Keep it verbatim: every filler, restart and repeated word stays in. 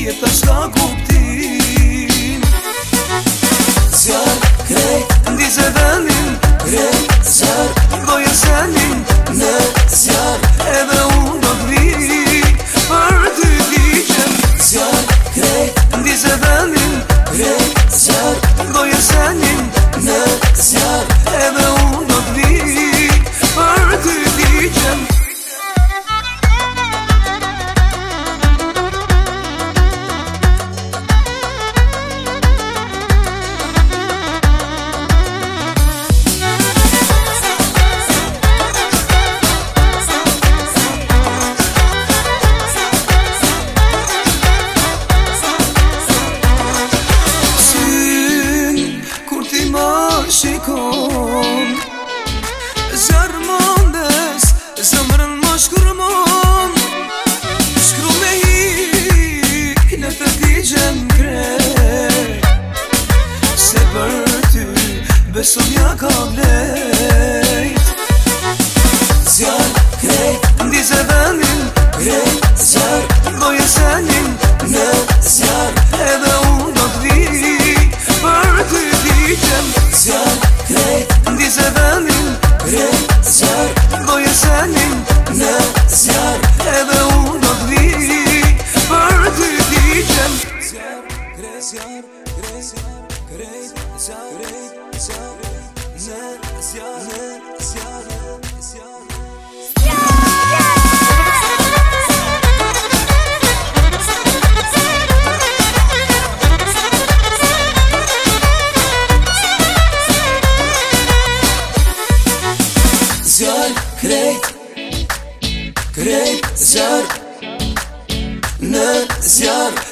jeta shka kuptim. Zjarë krejt Ndize venin, krejt zjarë doje senin në zjarë edhe unë do t'vi për ty digjem. Zjarë krejt Ndize venin, krejt zjarë doje senin në zjarë edhe unë do t'vi për ty digjem. Shikon Zjarmondes Zëmrën më shkurmon Shkru me hi Në të digjem krejt Se për ty Besonja ka vlejt. Zjarë krejt Ndize venin krejt zjarë doje senin në zjarë edhe unë do t'vi për ty digjem. Zjarë krejt Ndize venin krejt zjarë doje senin në zjarë edhe unë do t'vi për ty digjem. Zjarë krejt zjarë krejt zjarë krejt zjarë krejt zjarë në zjarë zjarë zjarë Zjarë krejt krejt zjarë në zjarë